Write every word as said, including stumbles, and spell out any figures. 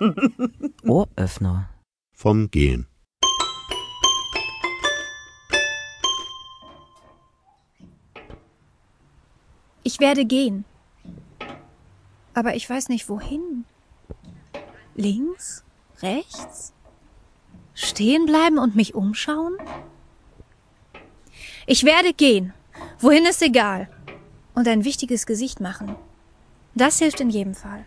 Ohröffner. Vom Gehen. Ich werde gehen. Aber ich weiß nicht wohin. Links? Rechts? Stehen bleiben und mich umschauen? Ich werde gehen. Wohin ist egal. Und ein wichtiges Gesicht machen. Das hilft in jedem Fall.